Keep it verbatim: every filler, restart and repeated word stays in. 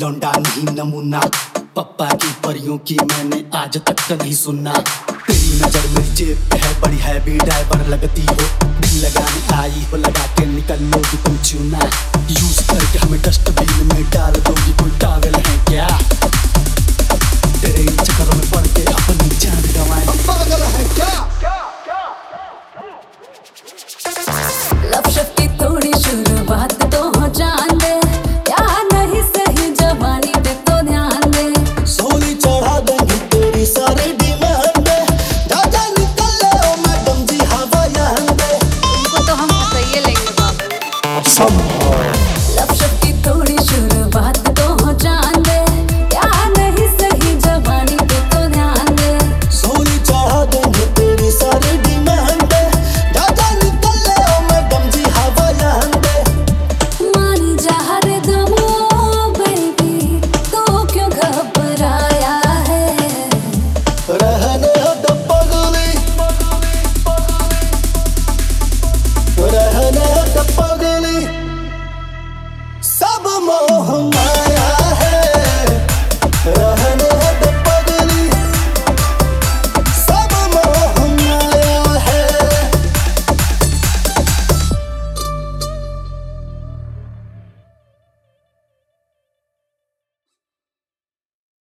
लौंडा नहीं नमूना, पप्पा की परियों की मैंने आज तक नहीं सुना। तेरी नजर मेरी जेब पे है, बड़ी हैवी ड्राइवर लगती हो। दिल लगाने आई हो, लगा के निकल लोगी तुम चूना। यूज करके हमें डस्टबिन में डाल दोगी, कोई टावेल है क्या? तेरे इन चक्करों में पड़ के अपनी जान गंवाए, पागल है क्या? लव शब्द की थोड़ी शुरुआत तो हो जान दे, प्यार नहीं सही जवानी पे तो ध्यान दे। सोली चढ़ा देंगी तेरी सारी डिमांड, जा निकल ले ओ मैडम जी हवा यहाँ दे। इनको तो हम सही लेंगे बाबू। सब